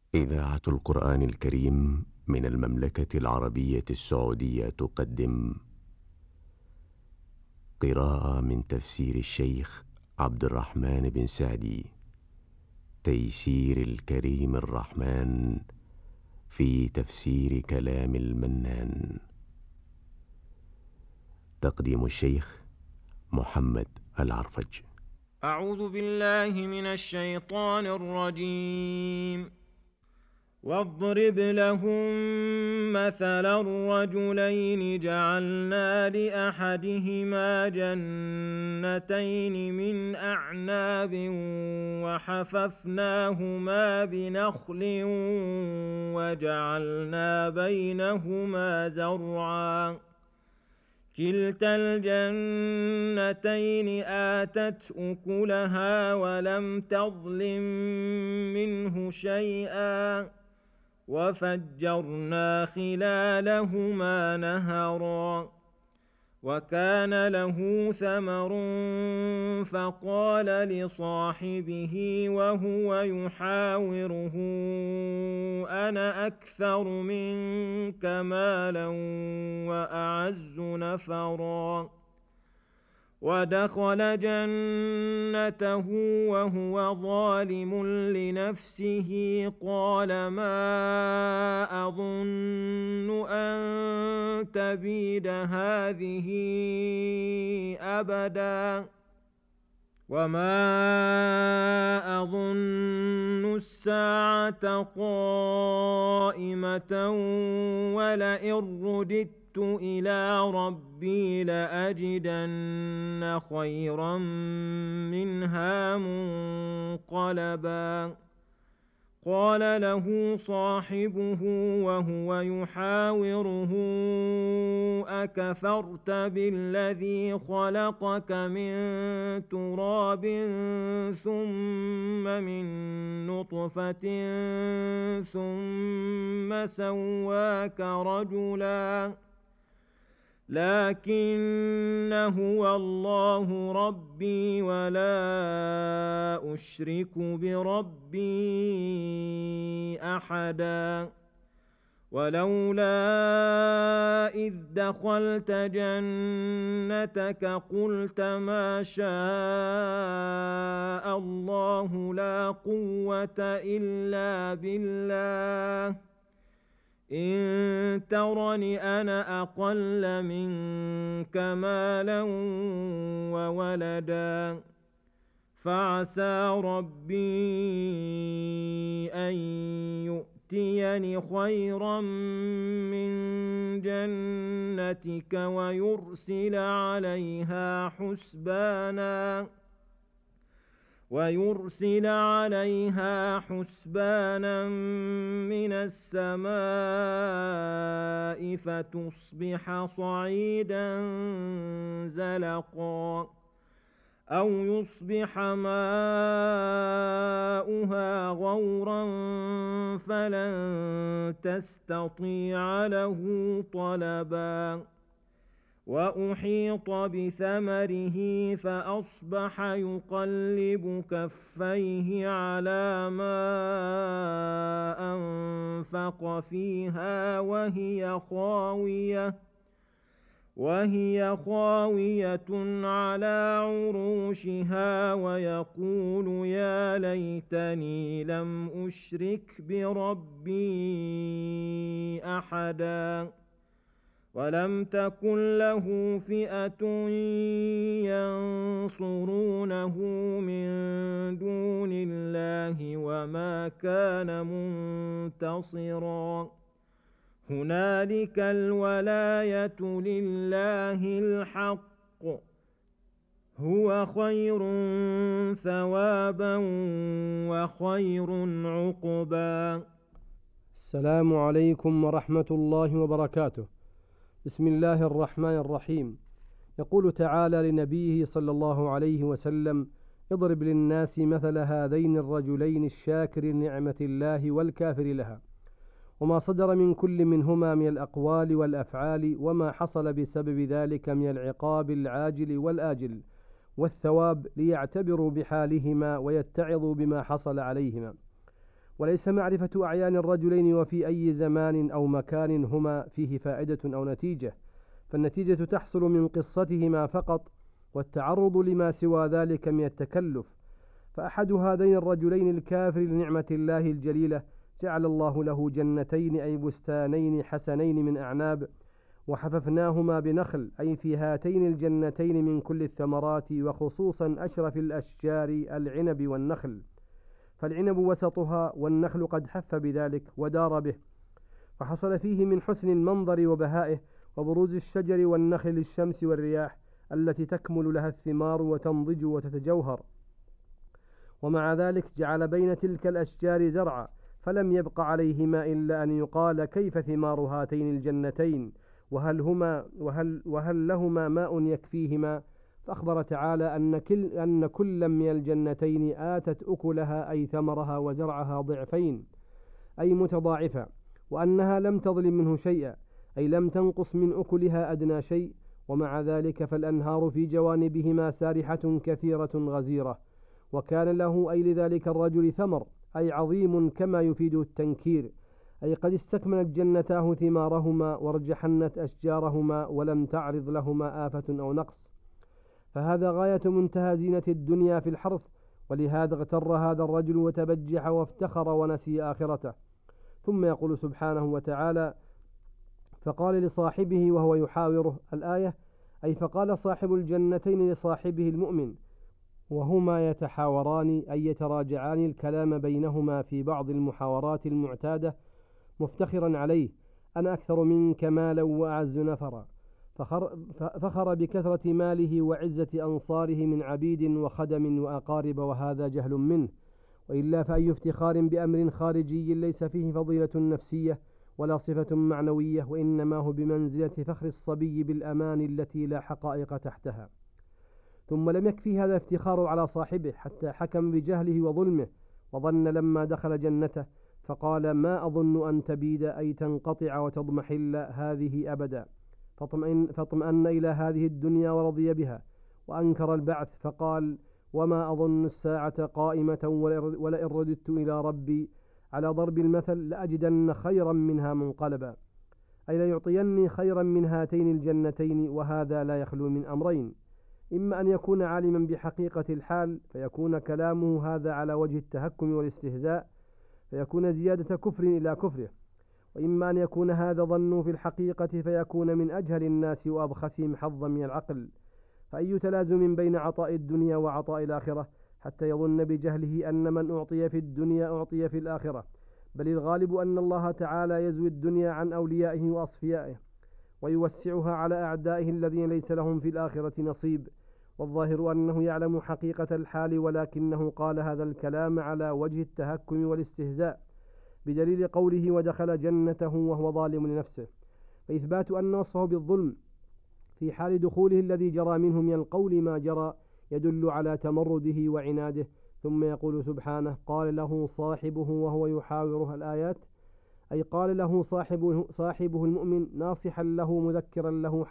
إذاعة القرآن الكريم من المملكة العربية السعودية تقدم قراءة من تفسير الشيخ عبد الرحمن بن سعدي، تيسير الكريم الرحمن في تفسير كلام المنان. تقديم الشيخ محمد العرفج. أعوذ بالله من الشيطان الرجيم. واضرب لهم مثلا الرجلين جعلنا لأحدهما جنتين من أعناب وحففناهما بنخل وجعلنا بينهما زرعا كلتا الجنتين آتت أكلها ولم تظلم منه شيئا وفجرنا خلالهما نهرا وكان له ثمر فقال لصاحبه وهو يحاوره أنا أكثر منك مالا وأعز نفرا ودخل جنته وهو ظالم لنفسه قال ما أظن أن تبيد هذه أبدا وما أظن الساعة قائمة ولئن رددت إلى ربي لأجدن خيرا منها منقلبا قال له صاحبه وهو يحاوره أكفرت بالذي خلقك من تراب ثم من نطفة ثم سواك رجلا لكن هو الله ربي ولا أشرك بربي أحدا ولولا إذ دخلت جنتك قلت ما شاء الله لا قوة إلا بالله إن ترني أنا أقل منك مالا وولدا فعسى ربي أن يؤتيني خيرا من جنتك ويرسل عليها حسبانا من السماء فتصبح صعيدا زلقا أو يصبح ماؤها غورا فلن تستطيع له طلبا وأحيط بثمره فأصبح يقلب كفيه على ما أنفق فيها وهي خاوية على عروشها ويقول يا ليتني لم أشرك بربي أحدا ولم تكن له فئة ينصرونه من دون الله وما كان منتصرا هنالك الولاية لله الحق هو خير ثوابا وخير عقبا. السلام عليكم ورحمة الله وبركاته. بسم الله الرحمن الرحيم. يقول تعالى لنبيه صلى الله عليه وسلم: اضرب للناس مثل هذين الرجلين الشاكر نعمة الله والكافر لها، وما صدر من كل منهما من الأقوال والأفعال، وما حصل بسبب ذلك من العقاب العاجل والآجل والثواب، ليعتبروا بحالهما ويتعظوا بما حصل عليهما. وليس معرفة أعيان الرجلين وفي أي زمان أو مكان هما فيه فائدة أو نتيجة، فالنتيجة تحصل من قصتهما فقط، والتعرض لما سوى ذلك من التكلف. فأحد هذين الرجلين الكافر لنعمة الله الجليلة جعل الله له جنتين أي بستانين حسنين من أعناب، وحففناهما بنخل، أي في هاتين الجنتين من كل الثمرات، وخصوصا أشرف الأشجار العنب والنخل، فالعنب وسطها والنخل قد حف بذلك ودار به، فحصل فيه من حسن المنظر وبهائه وبروز الشجر والنخل للشمس والرياح التي تكمل لها الثمار وتنضج وتتجوهر. ومع ذلك جعل بين تلك الأشجار زرعا، فلم يبق عليهما إلا أن يقال كيف ثمار هاتين الجنتين، وهل لهما ماء يكفيهما. فأخبر تعالى أن كل من الجنتين آتت أكلها أي ثمرها وزرعها ضعفين أي متضاعفة، وأنها لم تظلم منه شيئا أي لم تنقص من أكلها أدنى شيء. ومع ذلك فالأنهار في جوانبهما سارحة كثيرة غزيرة، وكان له أي لذلك الرجل ثمر أي عظيم كما يفيد التنكير، أي قد استكملت جنتاه ثمارهما وارجحنت أشجارهما ولم تعرض لهما آفة أو نقص، فهذا غاية منتهى زينة الدنيا في الحرث. ولهذا اغتر هذا الرجل وتبجح وافتخر ونسي آخرته. ثم يقول سبحانه وتعالى: فقال لصاحبه وهو يحاوره، الآية، أي فقال صاحب الجنتين لصاحبه المؤمن وهما يتحاوران أي يتراجعان الكلام بينهما في بعض المحاورات المعتادة مفتخرا عليه: أنا أكثر منك مالا وأعز نفرا. فخر بكثرة ماله وعزة أنصاره من عبيد وخدم وأقارب، وهذا جهل منه، وإلا فأي افتخار بأمر خارجي ليس فيه فضيلة نفسية ولا صفة معنوية، وإنما هو بمنزلة فخر الصبي بالأمان التي لا حقائق تحتها. ثم لم يكفي هذا الافتخار على صاحبه حتى حكم بجهله وظلمه، وظن لما دخل جنته فقال: ما أظن أن تبيد أي تنقطع وتضمحل هذه أبدا، فاطمأن إلى هذه الدنيا ورضي بها، وأنكر البعث فقال: وما أظن الساعة قائمة ولئن رددت إلى ربي على ضرب المثل لأجدن خيرا منها منقلبا، أي ليعطيني خيرا من هاتين الجنتين. وهذا لا يخلو من أمرين: إما أن يكون عالما بحقيقة الحال فيكون كلامه هذا على وجه التهكم والاستهزاء فيكون زيادة كفر إلى كفره، وإما أن يكون هذا ظنه في الحقيقة فيكون من أجهل الناس وأبخسهم حظا من العقل. فأي تلازم بين عطاء الدنيا وعطاء الآخرة حتى يظن بجهله أن من أعطي في الدنيا أعطي في الآخرة؟ بل الغالب أن الله تعالى يزوي الدنيا عن أوليائه وأصفيائه ويوسعها على أعدائه الذين ليس لهم في الآخرة نصيب. والظاهر أنه يعلم حقيقة الحال، ولكنه قال هذا الكلام على وجه التهكم والاستهزاء، بدليل قوله: ودخل جنته وهو ظالم لنفسه. فإثبات أن وصفه بالظلم في حال دخوله الذي جرى منه من القول ما جرى يدل على تمرده وعناده. ثم يقول سبحانه: قال له صاحبه وهو يحاوره، الآيات، أي قال له صاحبه المؤمن ناصحا له مذكرا له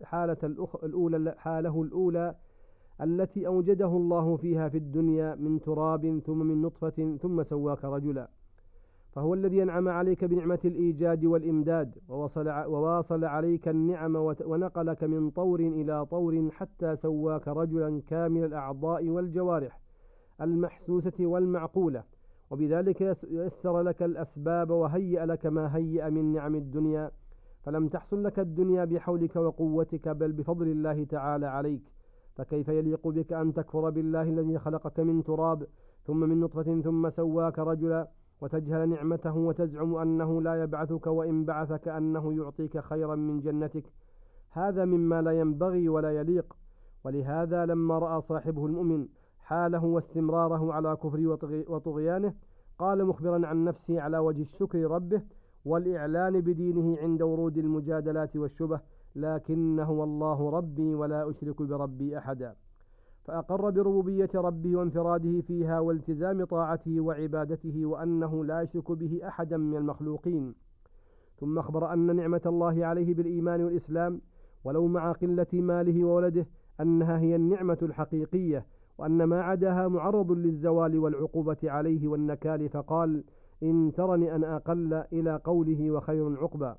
حاله الأولى التي أوجده الله فيها في الدنيا من تراب ثم من نطفة ثم سواك رجلا، فهو الذي أنعم عليك بنعمة الإيجاد والإمداد وواصل عليك النعم ونقلك من طور إلى طور حتى سواك رجلا كامل الأعضاء والجوارح المحسوسة والمعقولة، وبذلك يسر لك الأسباب وهيأ لك ما هيأ من نعم الدنيا. فلم تحصل لك الدنيا بحولك وقوتك بل بفضل الله تعالى عليك، فكيف يليق بك أن تكفر بالله الذي خلقك من تراب ثم من نطفة ثم سواك رجلا وتجهل نعمته وتزعم أنه لا يبعثك، وإن بعثك أنه يعطيك خيرا من جنتك؟ هذا مما لا ينبغي ولا يليق. ولهذا لما رأى صاحبه المؤمن حاله واستمراره على كفر وطغيانه قال مخبرا عن نفسه على وجه الشكر ربه والإعلان بدينه عند ورود المجادلات والشبه: لكنه والله ربي ولا أشرك بربي أحدا. فأقر بربوبية ربه وانفراده فيها والتزام طاعته وعبادته، وأنه لا يشرك به أحدا من المخلوقين. ثم أخبر أن نعمة الله عليه بالإيمان والإسلام ولو مع قلة ماله وولده أنها هي النعمة الحقيقية، وأن ما عداها معرض للزوال والعقوبة عليه والنكال، فقال: إن ترني أنا أقل إلى قوله وخير عقبى.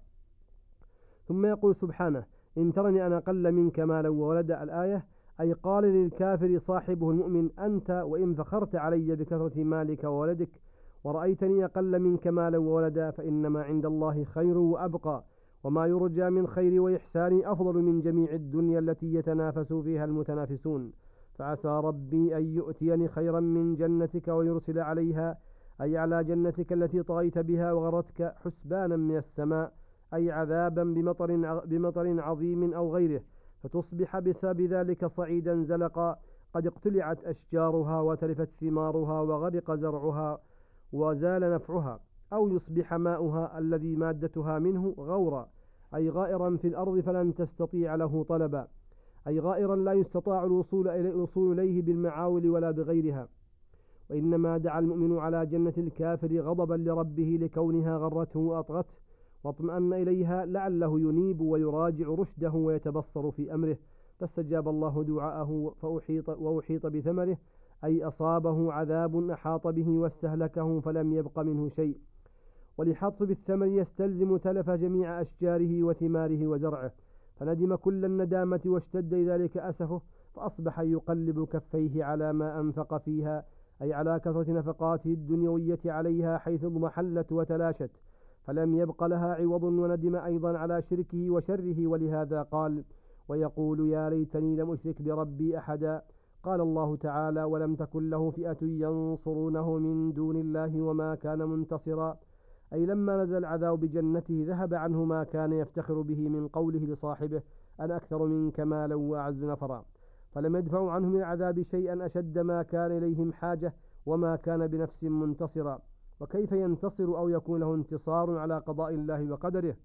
ثم يقول سبحانه إن ترني أنا أقل منك مالا وولد الآية، أي قال للكافر صاحبه المؤمن أنت وإن فخرت علي بكثرة مالك وولدك ورأيتني أقل منك مالا وولدا فإنما عند الله خير وأبقى، وما يرجى من خير وإحسان أفضل من جميع الدنيا التي يتنافس فيها المتنافسون، فعسى ربي أن يؤتيني خيرا من جنتك ويرسل عليها، أي على جنتك التي طغيت بها وغرتك، حسبانا من السماء، أي عذابا بمطر عظيم أو غيره، فتصبح بسبب ذلك صعيدا زلقا قد اقتلعت أشجارها وتلفت ثمارها وغرق زرعها وزال نفعها، أو يصبح ماؤها الذي مادتها منه غورا، أي غائرا في الأرض فلن تستطيع له طلبا، أي غائرا لا يستطاع الوصول إليه بالمعاول ولا بغيرها. وإنما دعا المؤمن على جنة الكافر غضبا لربه لكونها غرته وأطغته، واطمأن إليها لعله ينيب ويراجع رشده ويتبصر في أمره، فاستجاب الله دعاءه وأحيط بثمره، أي أصابه عذاب أحاط به واستهلكه فلم يبق منه شيء. والإحاطة بالثمر يستلزم تلف جميع أشجاره وثماره وزرعه، فندم كل الندامة واشتد ذلك أسفه، فأصبح يقلب كفيه على ما أنفق فيها، أي على كثرة نفقاته الدنيوية عليها، حيث اضمحلت وتلاشت فلم يبق لها عوض، وندم أيضا على شركه وشره، ولهذا قال ويقول يا ليتني لم أشرك بربي أحدا. قال الله تعالى ولم تكن له فئة ينصرونه من دون الله وما كان منتصرا، أي لما نزل العذاب بجنته ذهب عنه ما كان يفتخر به من قوله لصاحبه أنا أكثر منك مالا وأعز نفرا، فلم يدفعوا عنه من العذاب شيئا أشد ما كان إليهم حاجة، وما كان بنفس منتصرا، وكيف ينتصر أو يكون له انتصار على قضاء الله وقدره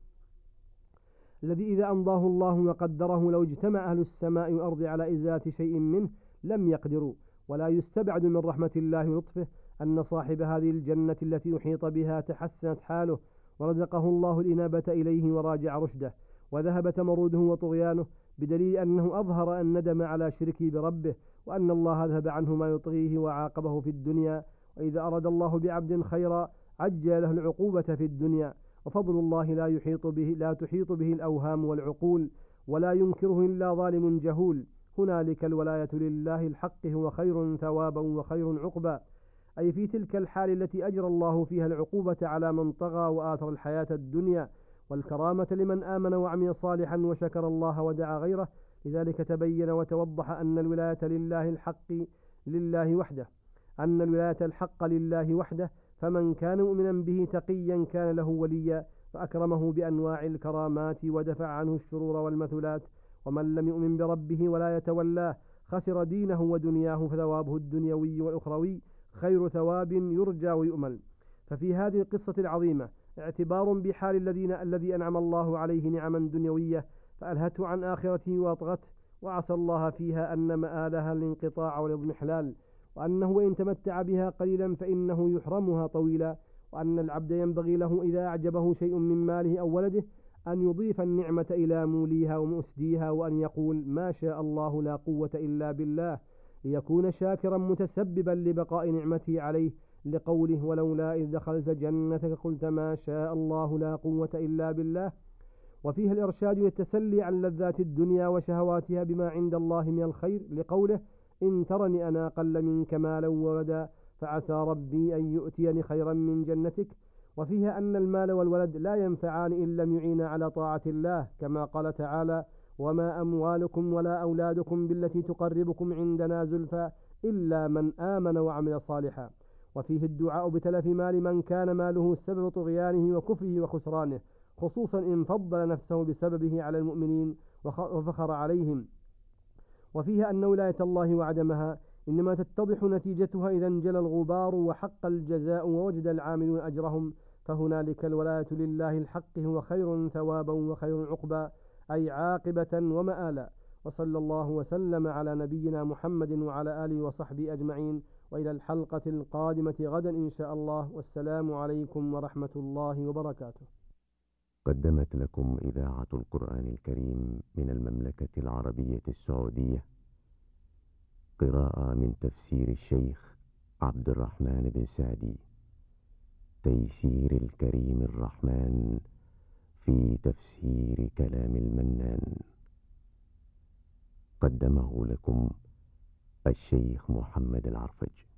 الذي إذا أمضاه الله وقدره لو اجتمع أهل السماء والأرض على إزالة شيء منه لم يقدروا. ولا يستبعد من رحمة الله ولطفه أن صاحب هذه الجنة التي أحيط بها تحسنت حاله ورزقه الله الإنابة إليه وراجع رشده وذهب تمرده وطغيانه، بدليل أنه أظهر الندم على شركه بربه، وأن الله ذهب عنه ما يطغيه وعاقبه في الدنيا. وإذا أراد الله بعبد خيرا عجل له العقوبة في الدنيا، وفضل الله لا تحيط به الأوهام والعقول، ولا ينكره إلا ظالم جهول. هنالك الولاية لله الحق هو خير ثوابا وخير عقبا، أي في تلك الحال التي أجرى الله فيها العقوبة على من طغى وآثر الحياة الدنيا، والكرامة لمن آمن وعمل صالحا وشكر الله ودعا غيره. لذلك تبين وتوضح أن الولاية الحق لله وحده، فمن كان مؤمنا به تقيا كان له وليا، فأكرمه بأنواع الكرامات ودفع عنه الشرور والمثلات. ومن لم يؤمن بربه ولا يتولاه خسر دينه ودنياه، فثوابه الدنيوي والأخروي خير ثواب يرجى ويؤمل. ففي هذه القصة العظيمة اعتبار بحال الذي أنعم الله عليه نعما دنيوية فألهته عن آخرته وأطغته، وعسى الله فيها أن مآلها الانقطاع والاضمحلال، وأنه وإن تمتع بها قليلا فإنه يحرمها طويلا، وأن العبد ينبغي له إذا أعجبه شيء من ماله أو ولده أن يضيف النعمة إلى موليها ومؤسديها، وأن يقول ما شاء الله لا قوة إلا بالله، ليكون شاكرا متسببا لبقاء نعمته عليه، لقوله ولولا إذ دخلت جنتك قلت ما شاء الله لا قوة إلا بالله. وفيها الإرشاد والتسلي عن لذات الدنيا وشهواتها بما عند الله من الخير، لقوله إن ترني أنا أقل منك مالا وولدا فعسى ربي أن يؤتيني خيرا من جنتك. وفيها أن المال والولد لا ينفعان إن لم يعين على طاعة الله، كما قال تعالى وما أموالكم ولا أولادكم بالتي تقربكم عندنا زلفى إلا من آمن وعمل صالحا. وفيه الدعاء بتلف مال من كان ماله سبب طغيانه وكفره وخسرانه، خصوصا إن فضل نفسه بسببه على المؤمنين وفخر عليهم. وفيها أن ولاية الله وعدمها إنما تتضح نتيجتها إذا انجلى الغبار وحق الجزاء ووجد العاملون أجرهم، فهنالك الولاية لله الحق هو خير ثوابا وخير عقبا، أي عاقبة ومآلا. وصلى الله وسلم على نبينا محمد وعلى آله وصحبه أجمعين، وإلى الحلقة القادمة غدا إن شاء الله، والسلام عليكم ورحمة الله وبركاته. قدمت لكم إذاعة القرآن الكريم من المملكة العربية السعودية قراءة من تفسير الشيخ عبد الرحمن بن سعدي. تيسير الكريم الرحمن في تفسير كلام المنان. قدمه لكم الشيخ محمد العرفج.